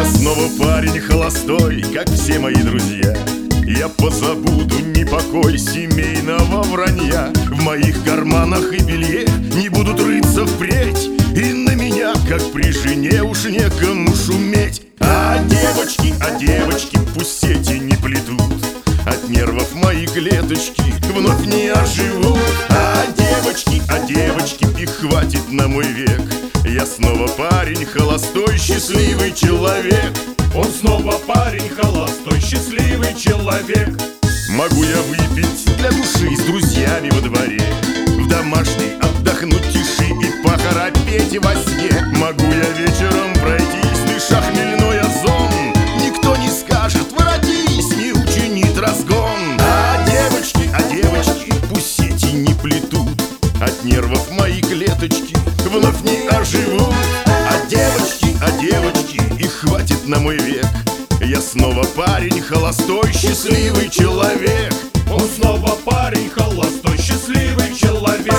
снова парень холостой, как все мои друзья. Я позабуду непокой семейного вранья. В моих карманах и белье не будут рыться впредь, и на меня, как при жене, уж некому шуметь. А девочки, пусть сети не плетут, от нервов мои клеточки вновь не оживут. А девочки, их хватит на мой век. Я снова парень холостой, счастливый человек. Он снова парень холостой, счастливый человек. Могу я выпить для души с друзьями во дворе, в домашней отдохнуть тиши и похрапеть во сне. Могу я вечером пройтись, дыша хмельной озон. Никто не скажет: воротись, не учинит разгон. А девочки, пусть сети не плетут, от нервов мои клеточки вновь не оживут. А девочки, их хватит на мой век. Я снова парень холостой, счастливый человек. Он снова парень холостой, счастливый человек.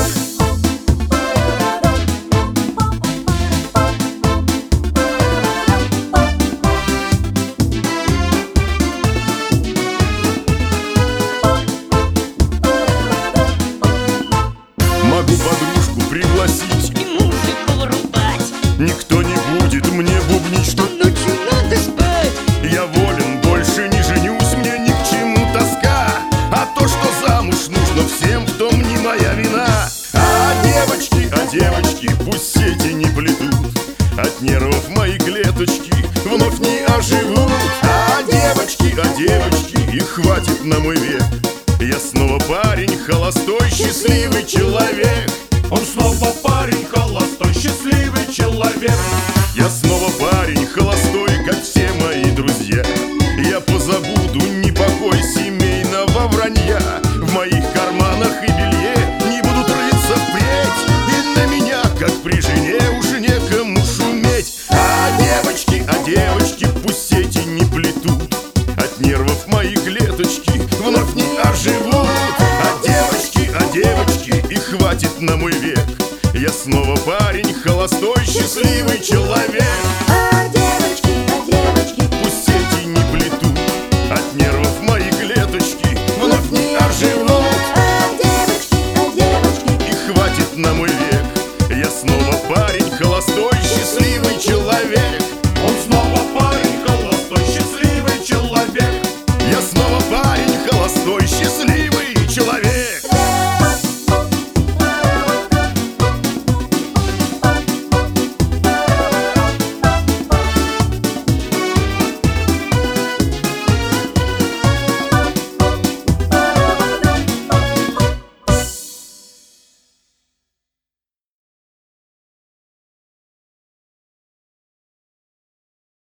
Могу подружку пригласить И музыку врубать. Никто не будет мне бубнить, что Ночью надо спать. я волен, больше не женюсь, мне ни к чему тоска. А то, что замуж нужно всем, в том не моя вина. А девочки, пусть сети не плетут, от нервов мои клеточки вновь не оживут. А девочки, их хватит на мой век. Я снова парень холостой, счастливый человек. Он снова парень холостой, счастливый человек. Я снова парень холостой.